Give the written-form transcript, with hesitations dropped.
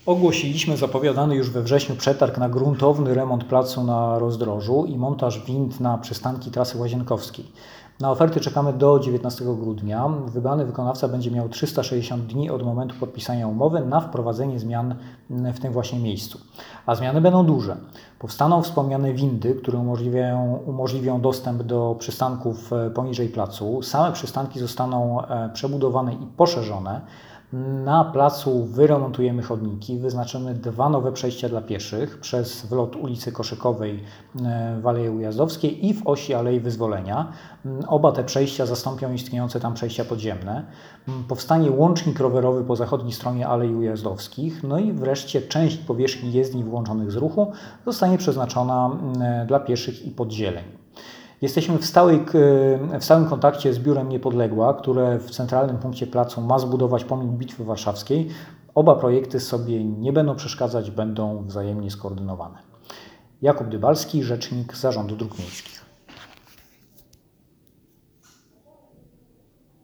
Ogłosiliśmy zapowiadany już we wrześniu przetarg na gruntowny remont placu na Rozdrożu i montaż wind na przystanki trasy Łazienkowskiej. Na oferty czekamy do 19 grudnia. Wybrany wykonawca będzie miał 360 dni od momentu podpisania umowy na wprowadzenie zmian w tym właśnie miejscu. A zmiany będą duże. Powstaną wspomniane windy, które umożliwią dostęp do przystanków poniżej placu. Same przystanki zostaną przebudowane i poszerzone. Na placu wyremontujemy chodniki, wyznaczymy 2 nowe przejścia dla pieszych przez wlot ulicy Koszykowej w Alei Ujazdowskiej i w osi Alei Wyzwolenia. Oba te przejścia zastąpią istniejące tam przejścia podziemne. Powstanie łącznik rowerowy po zachodniej stronie Alei Ujazdowskich. No i wreszcie część powierzchni jezdni wyłączonych z ruchu zostanie przeznaczona dla pieszych i podzieleń. Jesteśmy w stałym kontakcie z Biurem Niepodległa, które w centralnym punkcie placu ma zbudować pomnik Bitwy Warszawskiej. Oba projekty sobie nie będą przeszkadzać, będą wzajemnie skoordynowane. Jakub Dybalski, rzecznik Zarządu Dróg Miejskich.